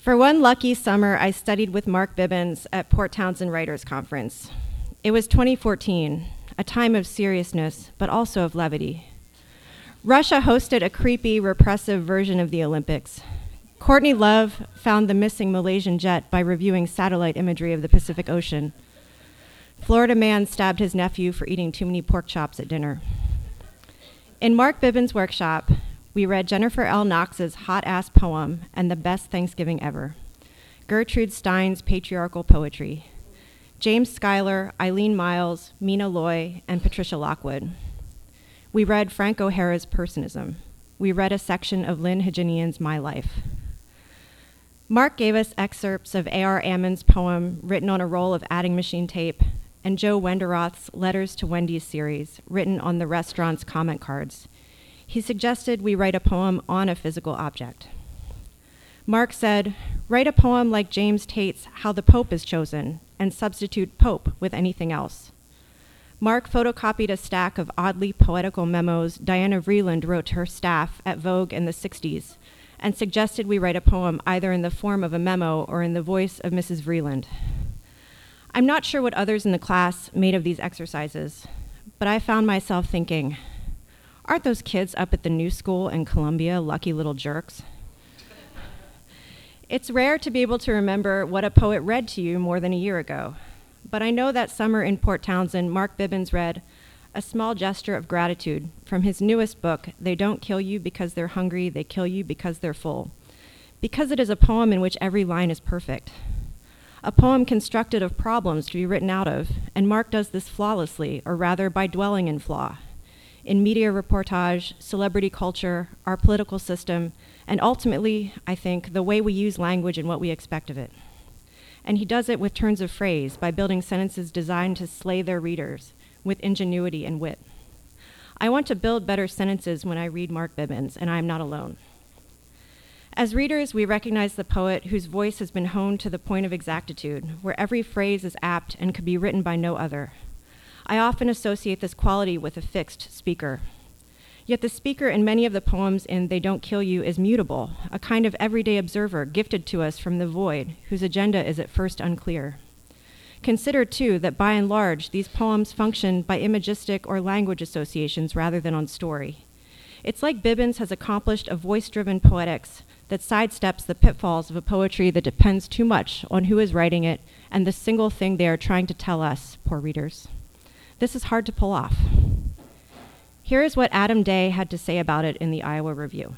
For one lucky summer, I studied with Mark Bibbins at Port Townsend Writers Conference. It was 2014, a time of seriousness, but also of levity. Russia hosted a creepy, repressive version of the Olympics. Courtney Love found the missing Malaysian jet by reviewing satellite imagery of the Pacific Ocean. Florida man stabbed his nephew for eating too many pork chops at dinner. In Mark Bibbins' workshop, we read Jennifer L. Knox's hot-ass poem and the best Thanksgiving ever, Gertrude Stein's patriarchal poetry, James Schuyler, Eileen Miles, Mina Loy, and Patricia Lockwood. We read Frank O'Hara's Personism. We read a section of Lynn Haginian's My Life. Mark gave us excerpts of A.R. Ammon's poem written on a roll of adding machine tape and Joe Wenderoth's Letters to Wendy's series written on the restaurant's comment cards. He suggested we write a poem on a physical object. Mark said, write a poem like James Tate's How the Pope is Chosen and substitute Pope with anything else. Mark photocopied a stack of oddly poetical memos Diana Vreeland wrote to her staff at Vogue in the 60s and suggested we write a poem either in the form of a memo or in the voice of Mrs. Vreeland. I'm not sure what others in the class made of these exercises, but I found myself thinking, aren't those kids up at the New School in Columbia lucky little jerks? It's rare to be able to remember what a poet read to you more than a year ago, but I know that summer in Port Townsend, Mark Bibbins read A Small Gesture of Gratitude from his newest book, They Don't Kill You Because They're Hungry, They Kill You Because They're Full, because it is a poem in which every line is perfect. A poem constructed of problems to be written out of, and Mark does this flawlessly, or rather by dwelling in flaw, in media reportage, celebrity culture, our political system, and ultimately, I think, the way we use language and what we expect of it. And he does it with turns of phrase by building sentences designed to slay their readers with ingenuity and wit. I want to build better sentences when I read Mark Bibbins, and I am not alone. As readers, we recognize the poet whose voice has been honed to the point of exactitude, where every phrase is apt and could be written by no other. I often associate this quality with a fixed speaker. Yet the speaker in many of the poems in They Don't Kill You is mutable, a kind of everyday observer gifted to us from the void, whose agenda is at first unclear. Consider, too, that by and large, these poems function by imagistic or language associations rather than on story. It's like Bibbins has accomplished a voice-driven poetics that sidesteps the pitfalls of a poetry that depends too much on who is writing it and the single thing they are trying to tell us, poor readers. This is hard to pull off. Here is what Adam Day had to say about it in the Iowa Review.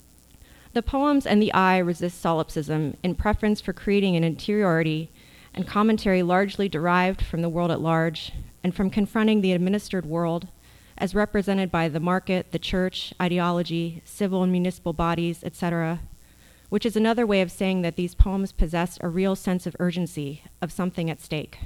The poems and the I resist solipsism in preference for creating an interiority and commentary largely derived from the world at large and from confronting the administered world as represented by the market, the church, ideology, civil and municipal bodies, etc., which is another way of saying that these poems possess a real sense of urgency, of something at stake.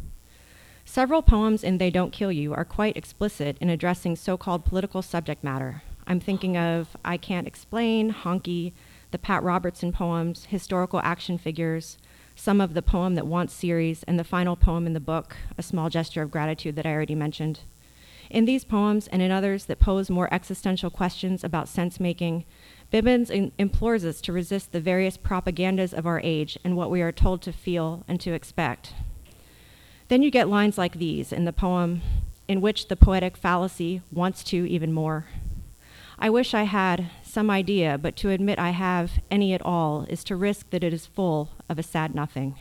Several poems in They Don't Kill You are quite explicit in addressing so-called political subject matter. I'm thinking of I Can't Explain, Honky, the Pat Robertson poems, historical action figures, some of the Poem That Wants series, and the final poem in the book, A Small Gesture of Gratitude, that I already mentioned. In these poems and in others that pose more existential questions about sense-making, Bibbins implores us to resist the various propagandas of our age and what we are told to feel and to expect. Then you get lines like these in the poem, in which the poetic fallacy wants to even more. I wish I had some idea, but to admit I have any at all is to risk that it is full of a sad nothing.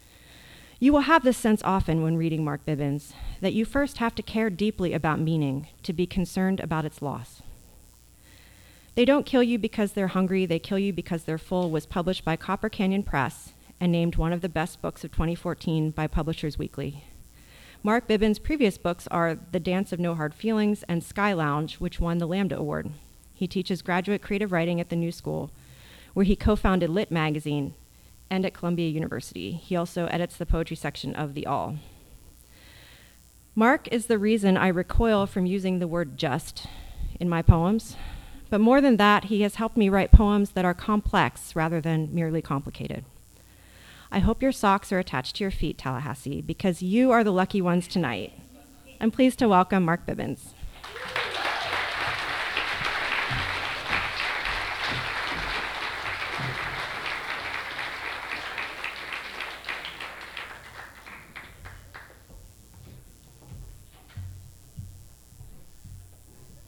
You will have this sense often when reading Mark Bibbins, that you first have to care deeply about meaning, to be concerned about its loss. They Don't Kill You Because They're Hungry, They Kill You Because They're Full was published by Copper Canyon Press and named one of the best books of 2014 by Publishers Weekly. Mark Bibbins' previous books are The Dance of No Hard Feelings and Sky Lounge, which won the Lambda Award. He teaches graduate creative writing at the New School, where he co-founded Lit Magazine, and at Columbia University. He also edits the poetry section of The All. Mark is the reason I recoil from using the word just in my poems, but more than that, he has helped me write poems that are complex rather than merely complicated. I hope your socks are attached to your feet, Tallahassee, because you are the lucky ones tonight. I'm pleased to welcome Mark Bibbins.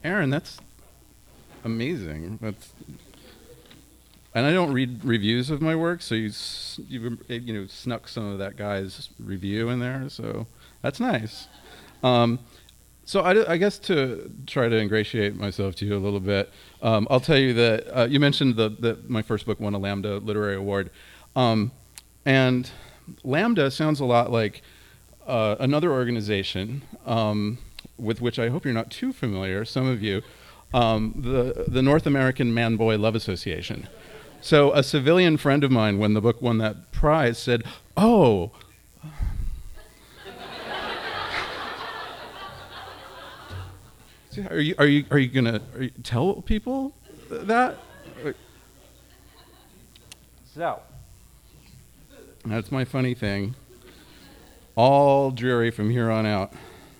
Aaron, that's amazing. And I don't read reviews of my work, so you snuck some of that guy's review in there, so that's nice. Um, so I guess to try to ingratiate myself to you a little bit, I'll tell you that you mentioned that my first book won a Lambda Literary Award, um, and Lambda sounds a lot like another organization with which I hope you're not too familiar, some of you, the North American Man-Boy Love Association. So a civilian friend of mine, when the book won that prize, said, "Oh, are you gonna tell people that?" So that's my funny thing. All dreary from here on out.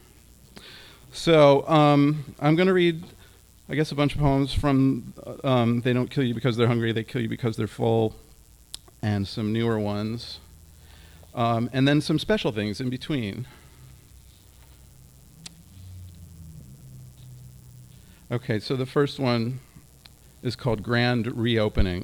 So I'm going to read, I guess, a bunch of poems from They Don't Kill You Because They're Hungry, They Kill You Because They're Full, and some newer ones, and then some special things in between. Okay, so the first one is called Grand Reopening.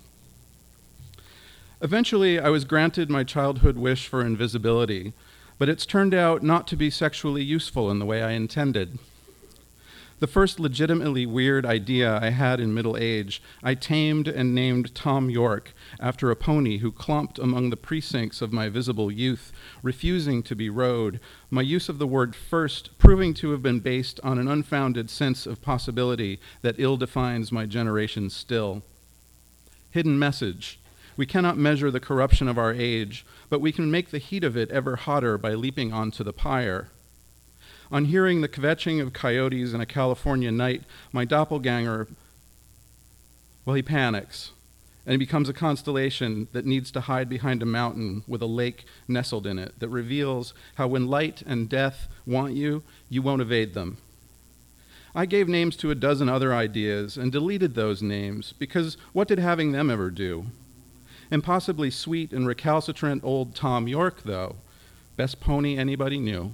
Eventually, I was granted my childhood wish for invisibility, but it's turned out not to be sexually useful in the way I intended. The first legitimately weird idea I had in middle age, I tamed and named Tom York after a pony who clomped among the precincts of my visible youth, refusing to be rode, my use of the word first proving to have been based on an unfounded sense of possibility that ill defines my generation still. Hidden message. We cannot measure the corruption of our age, but we can make the heat of it ever hotter by leaping onto the pyre. On hearing the kvetching of coyotes in a California night, my doppelganger, he panics, and he becomes a constellation that needs to hide behind a mountain with a lake nestled in it that reveals how when light and death want you, you won't evade them. I gave names to a dozen other ideas and deleted those names because what did having them ever do? Impossibly sweet and recalcitrant old Tom York, though. Best pony anybody knew.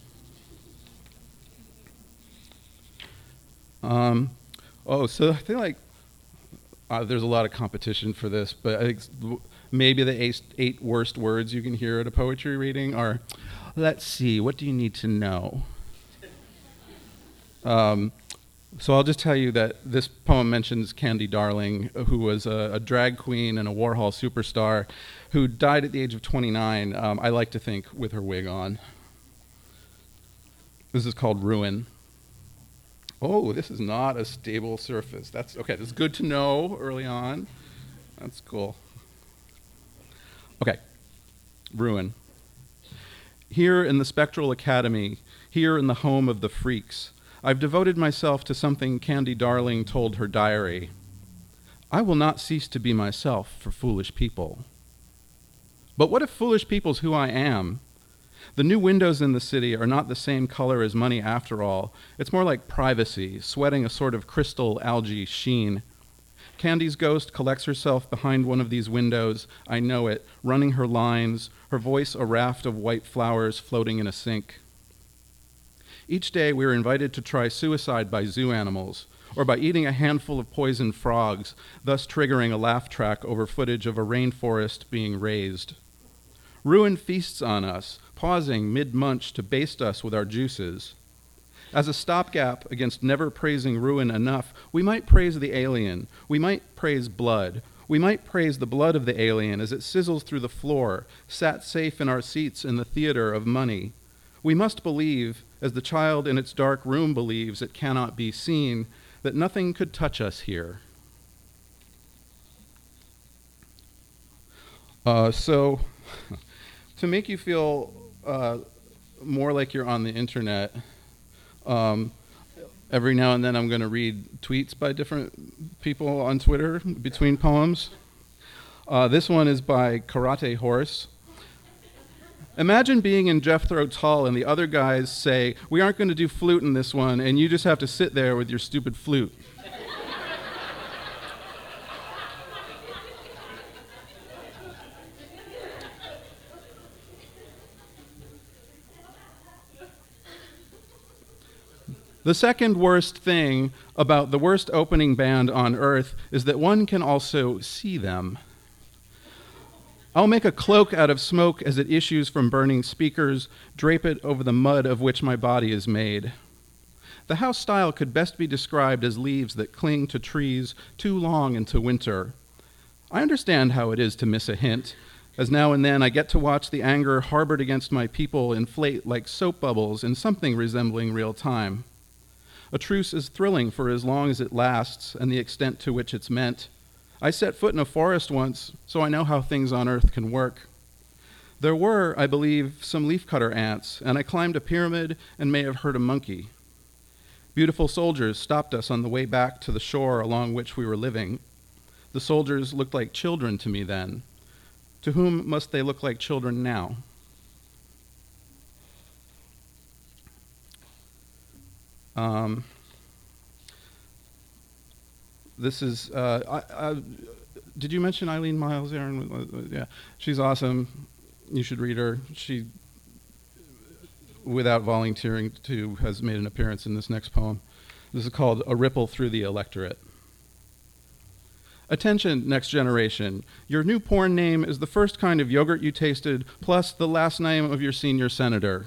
So I feel like there's a lot of competition for this, but I think maybe the eight worst words you can hear at a poetry reading are, let's see, what do you need to know? So I'll just tell you that this poem mentions Candy Darling, who was a drag queen and a Warhol superstar who died at the age of 29, I like to think with her wig on. This is called Ruin. Oh, this is not a stable surface. That's okay, that's good to know early on. That's cool. Okay, Ruin. Here in the Spectral Academy, here in the home of the freaks, I've devoted myself to something Candy Darling told her diary. I will not cease to be myself for foolish people. But what if foolish people's who I am? The new windows in the city are not the same color as money after all. It's more like privacy, sweating a sort of crystal algae sheen. Candy's ghost collects herself behind one of these windows, I know it, running her lines, her voice a raft of white flowers floating in a sink. Each day we are invited to try suicide by zoo animals, or by eating a handful of poisoned frogs, thus triggering a laugh track over footage of a rainforest being razed. Ruin feasts on us, pausing mid-munch to baste us with our juices. As a stopgap against never praising ruin enough, we might praise the alien, we might praise blood, we might praise the blood of the alien as it sizzles through the floor, sat safe in our seats in the theater of money. We must believe, as the child in its dark room believes it cannot be seen, that nothing could touch us here. So, to make you feel more like you're on the internet, every now and then I'm going to read tweets by different people on Twitter between poems. This one is by Karate Horse. Imagine being in Jethro's Hall and the other guys say, we aren't going to do flute in this one, and you just have to sit there with your stupid flute. The second worst thing about the worst opening band on earth is that one can also see them. I'll make a cloak out of smoke as it issues from burning speakers, drape it over the mud of which my body is made. The house style could best be described as leaves that cling to trees too long into winter. I understand how it is to miss a hint, as now and then I get to watch the anger harbored against my people inflate like soap bubbles in something resembling real time. A truce is thrilling for as long as it lasts and the extent to which it's meant. I set foot in a forest once, so I know how things on Earth can work. There were, I believe, some leafcutter ants, and I climbed a pyramid and may have heard a monkey. Beautiful soldiers stopped us on the way back to the shore along which we were living. The soldiers looked like children to me then. To whom must they look like children now? This is, did you mention Eileen Miles, Aaron? Yeah, she's awesome. You should read her. She, without volunteering to, has made an appearance in this next poem. This is called A Ripple Through the Electorate. Attention, next generation. Your new porn name is the first kind of yogurt you tasted, plus the last name of your senior senator.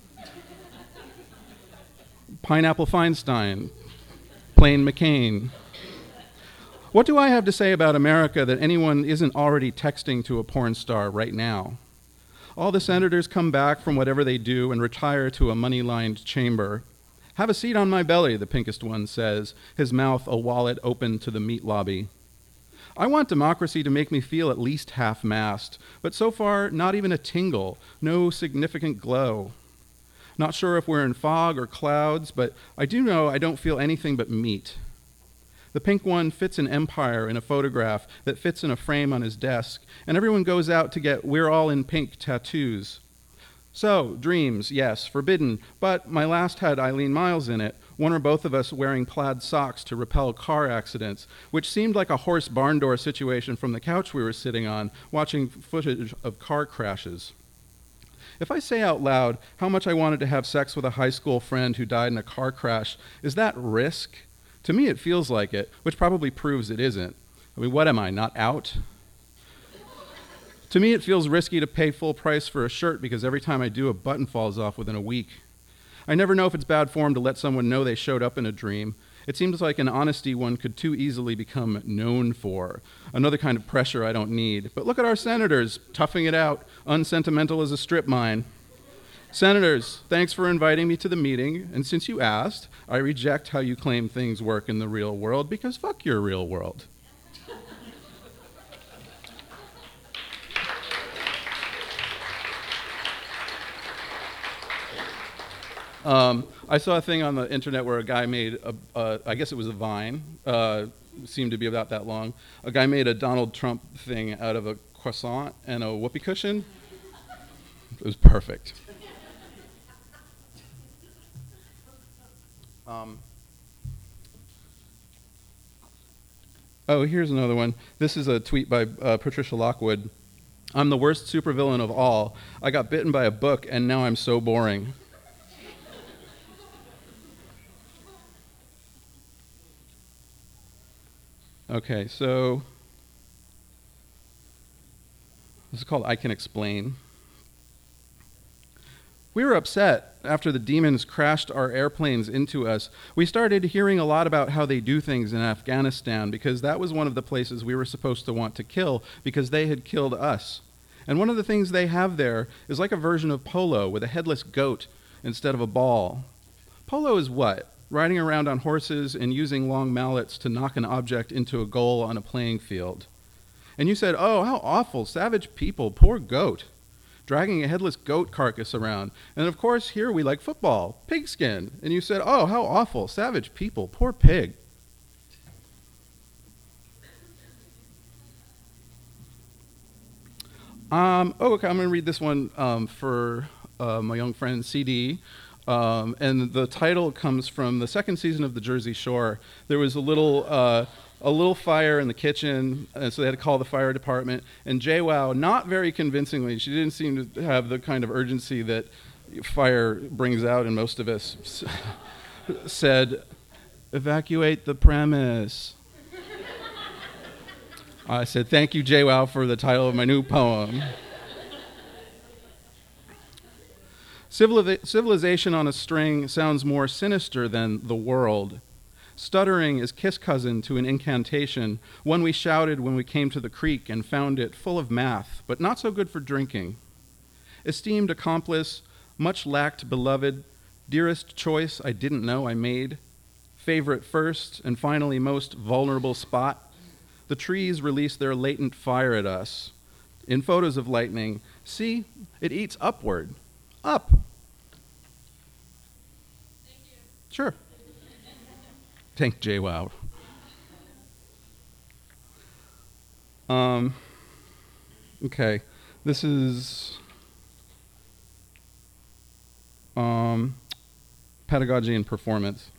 Pineapple Feinstein, Plain McCain. What do I have to say about America that anyone isn't already texting to a porn star right now? All the senators come back from whatever they do and retire to a money-lined chamber. Have a seat on my belly, the pinkest one says, his mouth a wallet open to the meat lobby. I want democracy to make me feel at least half-mast, but so far, not even a tingle, no significant glow. Not sure if we're in fog or clouds, but I do know I don't feel anything but meat. The pink one fits an empire in a photograph that fits in a frame on his desk, and everyone goes out to get "We're all in pink" tattoos. So, dreams, yes, forbidden, but my last had Eileen Miles in it, one or both of us wearing plaid socks to repel car accidents, which seemed like a horse barn door situation from the couch we were sitting on, watching footage of car crashes. If I say out loud how much I wanted to have sex with a high school friend who died in a car crash, is that risk? To me, it feels like it, which probably proves it isn't. I mean, what am I, not out? To me, it feels risky to pay full price for a shirt because every time I do, a button falls off within a week. I never know if it's bad form to let someone know they showed up in a dream. It seems like an honesty one could too easily become known for. Another kind of pressure I don't need. But look at our senators, toughing it out, unsentimental as a strip mine. Senators, thanks for inviting me to the meeting, and since you asked, I reject how you claim things work in the real world, because fuck your real world. I saw a thing on the internet where a guy made, I guess it was a Vine, seemed to be about that long. A guy made a Donald Trump thing out of a croissant and a whoopee cushion. It was perfect. Oh, here's another one. This is a tweet by Patricia Lockwood. I'm the worst supervillain of all. I got bitten by a book, and now I'm so boring. Okay, so this is called I Can Explain. We were upset after the demons crashed our airplanes into us. We started hearing a lot about how they do things in Afghanistan because that was one of the places we were supposed to want to kill because they had killed us. And one of the things they have there is like a version of polo with a headless goat instead of a ball. Polo is what? Riding around on horses and using long mallets to knock an object into a goal on a playing field. And you said, oh, how awful, savage people, poor goat. Dragging a headless goat carcass around. And of course, here we like football, pigskin. And you said, oh, how awful, savage people, poor pig. Okay, I'm going to read this one for my young friend CD. And the title comes from the second season of The Jersey Shore. There was a little fire in the kitchen, and so they had to call the fire department. And JWoww, not very convincingly, she didn't seem to have the kind of urgency that fire brings out in most of us. said, "Evacuate the premise." I said, "Thank you, JWoww, for the title of my new poem." Civilization on a string sounds more sinister than the world. Stuttering is kiss cousin to an incantation, one we shouted when we came to the creek and found it full of math, but not so good for drinking. Esteemed accomplice, much lacked beloved, dearest choice I didn't know I made, favorite first and finally most vulnerable spot. The trees release their latent fire at us. In photos of lightning, see, it eats upward. Up. Thank you. Sure. Thank JWoww. Okay, this is pedagogy and performance.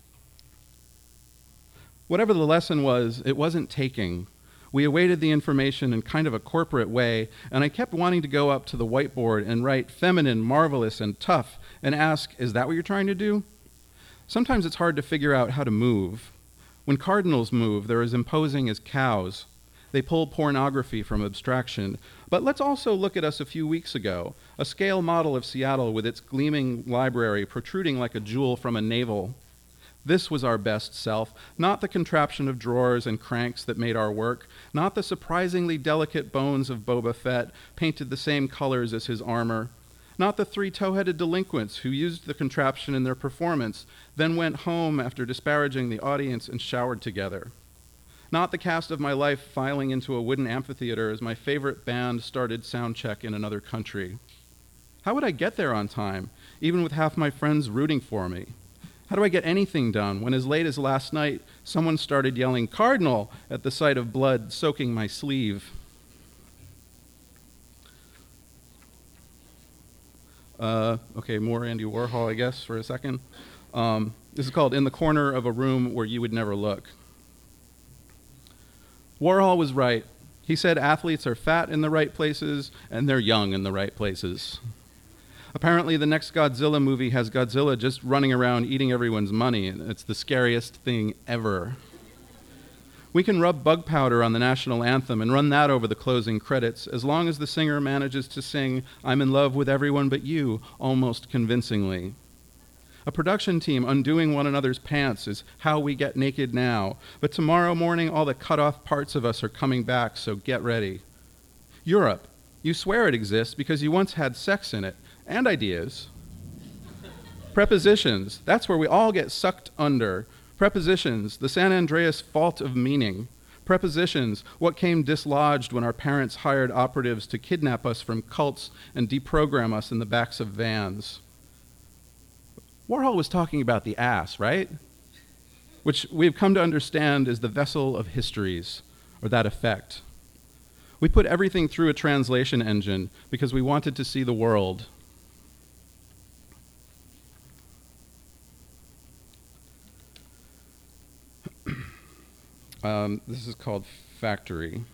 Whatever the lesson was, it wasn't taking. We awaited the information in kind of a corporate way, and I kept wanting to go up to the whiteboard and write feminine, marvelous, and tough, and ask, is that what you're trying to do? Sometimes it's hard to figure out how to move. When cardinals move, they're as imposing as cows. They pull pornography from abstraction. But let's also look at us a few weeks ago, a scale model of Seattle with its gleaming library protruding like a jewel from a navel. This was our best self, not the contraption of drawers and cranks that made our work, not the surprisingly delicate bones of Boba Fett painted the same colors as his armor, not the 3 tow-headed delinquents who used the contraption in their performance, then went home after disparaging the audience and showered together. Not the cast of my life filing into a wooden amphitheater as my favorite band started sound check in another country. How would I get there on time, even with half my friends rooting for me? How do I get anything done when as late as last night, someone started yelling "Cardinal" at the sight of blood soaking my sleeve? Okay, more Andy Warhol, I guess, for a second. This is called "In the Corner of a Room Where You Would Never Look." Warhol was right. He said athletes are fat in the right places and they're young in the right places. Apparently the next Godzilla movie has Godzilla just running around eating everyone's money, and it's the scariest thing ever. We can rub bug powder on the national anthem and run that over the closing credits as long as the singer manages to sing "I'm in love with everyone but you" almost convincingly. A production team undoing one another's pants is how we get naked now, but tomorrow morning all the cut-off parts of us are coming back, so get ready. Europe, you swear it exists because you once had sex in it, and ideas. Prepositions, that's where we all get sucked under. Prepositions, the San Andreas fault of meaning. Prepositions, what came dislodged when our parents hired operatives to kidnap us from cults and deprogram us in the backs of vans. Warhol was talking about the ass, right? Which we've come to understand is the vessel of histories, or that effect. We put everything through a translation engine because we wanted to see the world. This is called Factory.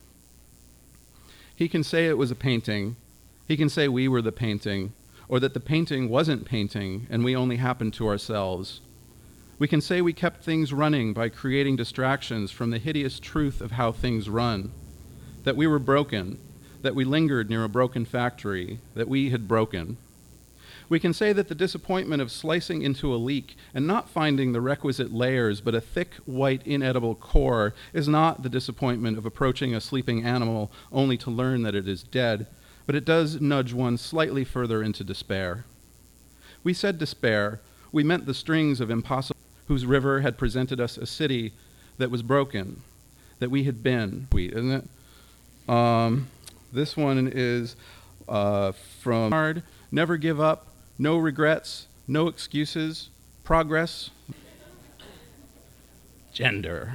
He can say it was a painting. He can say we were the painting, or that the painting wasn't painting and we only happened to ourselves. We can say we kept things running by creating distractions from the hideous truth of how things run, that we were broken, that we lingered near a broken factory, that we had broken. We can say that the disappointment of slicing into a leek and not finding the requisite layers but a thick, white, inedible core is not the disappointment of approaching a sleeping animal only to learn that it is dead, but it does nudge one slightly further into despair. We said despair, we meant the strings of impossible, whose river had presented us a city that was broken, that we had been. Isn't it? This one is from Hard, Never Give Up, No Regrets, No Excuses, Progress, Gender.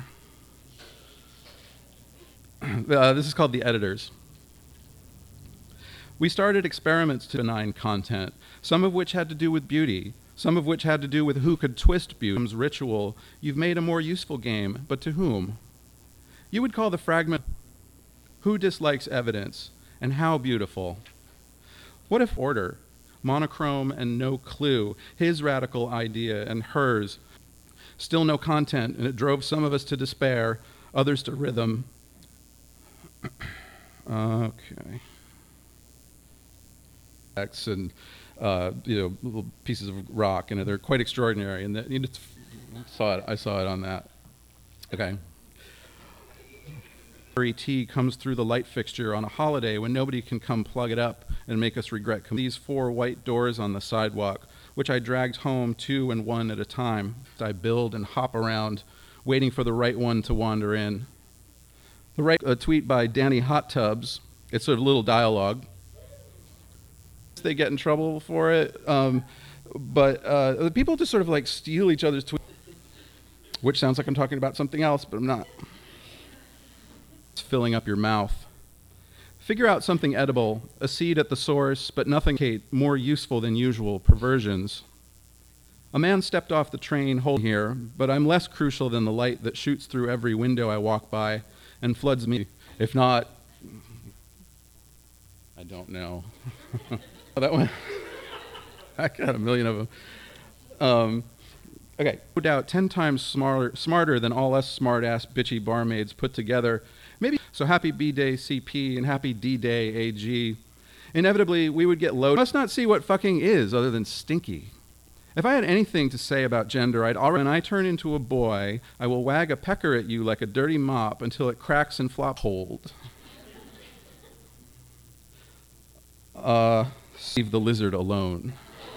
This is called The Editors. We started experiments to benign content, some of which had to do with beauty, some of which had to do with who could twist beauty's ritual. You've made a more useful game, but to whom? You would call the fragment, who dislikes evidence, and how beautiful? What if order? monochrome and no clue, his radical idea and hers. Still no content, and it drove some of us to despair, others to rhythm. Okay. And little pieces of rock, and they're quite extraordinary. And I saw it on that. Okay. Tea comes through the light fixture on a holiday when nobody can come plug it up and make us regret these 4 white doors on the sidewalk, which I dragged home 2 and 1 at a time. I build and hop around, waiting for the right one to wander in. A tweet by Danny Hot Tubs. It's a little dialogue. They get in trouble for it, but the people just sort of like steal each other's tweets, which sounds like I'm talking about something else, but I'm not. It's filling up your mouth. Figure out something edible, a seed at the source, but nothing more useful than usual perversions. A man stepped off the train holding here, but I'm less crucial than the light that shoots through every window I walk by and floods me. If not, I don't know. That one, I got a million of them. Okay, no doubt 10 times smarter than all us smart-ass bitchy barmaids put together. Maybe so. Happy B-Day CP and happy D-Day AG. Inevitably, we would get loaded. Must not see what fucking is other than stinky. If I had anything to say about gender, when I turn into a boy, I will wag a pecker at you like a dirty mop until it cracks and flops. Hold. Leave the lizard alone.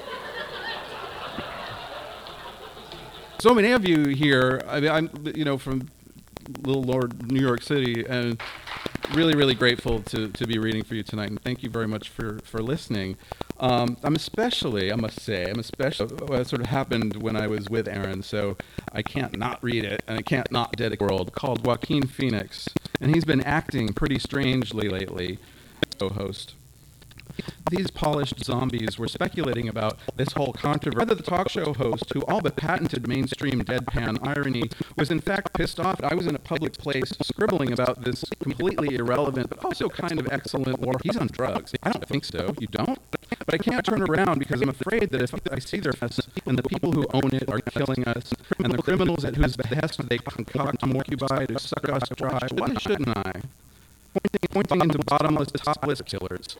So many of you here, I'm from little Lord New York City, and really, really grateful to be reading for you tonight, and thank you very much for listening. I'm especially, what sort of happened when I was with Aaron, so I can't not read it, and I can't not dedicate a world called Joaquin Phoenix, and he's been acting pretty strangely lately, co-host. These polished zombies were speculating about this whole controversy. Whether the talk show host, who all but patented mainstream deadpan irony, was in fact pissed off that I was in a public place scribbling about this completely irrelevant but also kind of excellent war. He's on drugs. I don't think so. You don't? But I can't turn around because I'm afraid that if I see their face and the people who own it are killing us, and the criminals at whose behest they concoct more cubi to suck us dry, why shouldn't I? Pointing into bottomless, topless killers.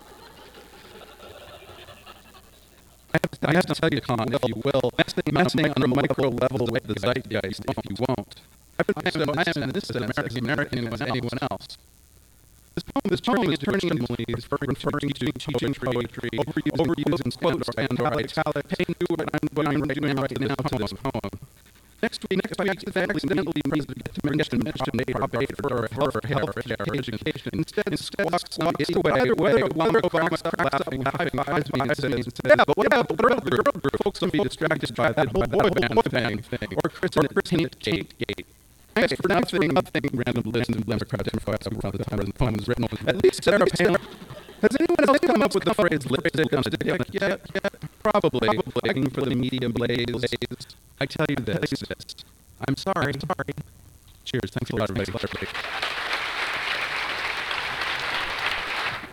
I have to tell you, Con, if you will, messing on a micro level with the zeitgeist, if you won't. I am in this sense as American as anyone else. This poem is turning is referring to teaching poetry, overusing quotes and/or italic, paying to what I'm doing right now to this poem. Next week, the accidentally means to get to mention Barbados or healthcare, education. Instead, walks away, while Obama cracks up and high-fives me and says, yeah, but what about the girl group? Folks will be distracted by that whole boy band thing, or Chris Gate. Thanks for nothing, random list of Democrats and folks around the time the poem was written. At least Sarah Palin. Has anyone else come up with the phrase lipstick on a stick yet? Probably. Begging for the media blaze. I tell you this. I'm sorry. Cheers. Thanks a lot, everybody.